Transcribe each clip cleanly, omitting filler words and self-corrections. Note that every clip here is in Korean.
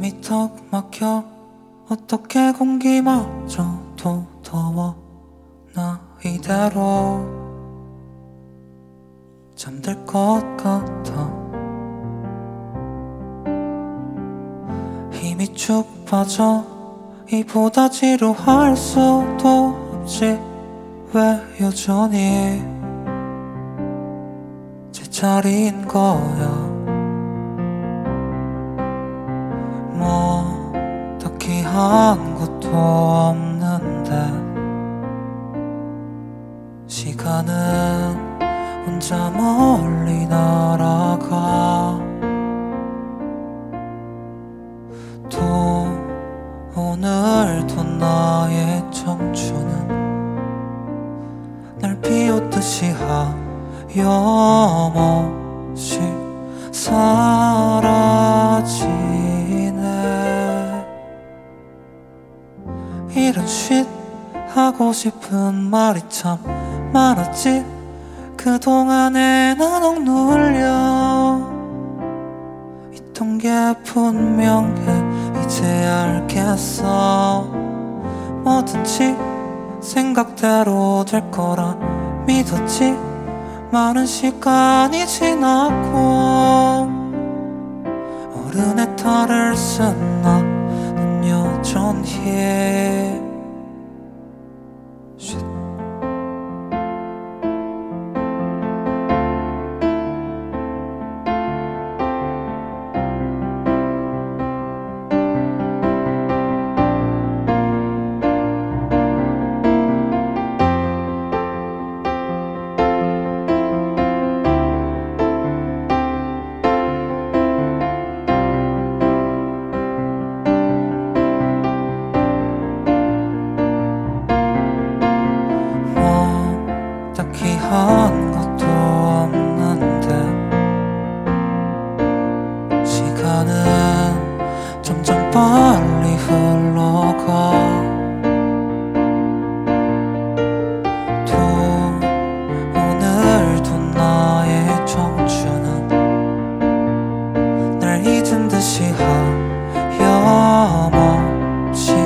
숨이 턱 막혀 어떻게 공기마저도 더워 나 이대로 잠들 것 같아 힘이 쭉 빠져 이보다 지루할 수도 없지 왜 여전히 제자리인 거야 뭐 딱히 한 것도 없는데 시간은 혼자 멀리 날아가 또 오늘도 나의 청춘은 날 비웃듯이 하염없이 사라지네 이런 쉿 하고 싶은 말이 참 많았지 그동안에 난 억눌려 있던 게 분명해 이제 알겠어 뭐든지 생각대로 될 거라 믿었지 많은 시간이 지났고 어른의 탈을 쓴 나는 여전히 딱히 한 것도 없는데 시간은 점점 빨리 흘러가 또 오늘도 나의 청춘은 날 잊은 듯이 하염없이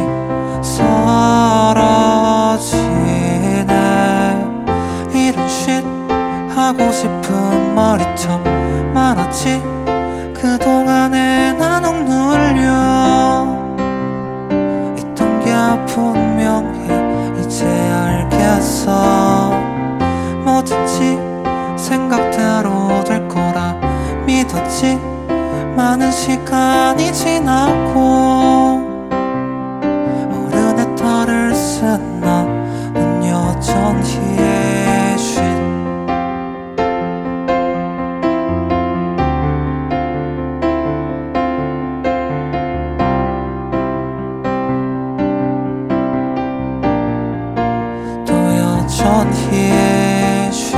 사라지네 하고 싶은 말이 참 많았지 그동안에 난 억눌려 있던 게 분명해 이제 알겠어 뭐든지 생각대로 될 거라 믿었지 많은 시간이 지났고 어른의 탈을 쓴 나는 여전히 여전히 쉰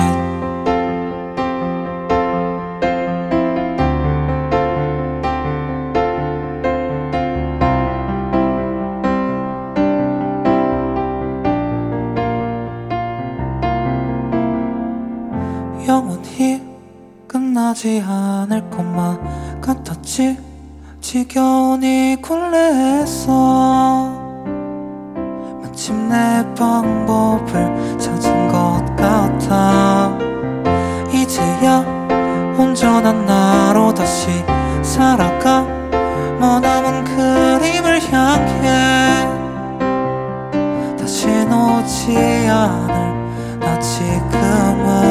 영원히 끝나지 않을 것만 같았지 지겨우니 굴레했어 마침 내 방법을 찾은 것 같아 이제야 온전한 나로 다시 살아가 머나먼 그림을 향해 다시 오지 않을 나 지금은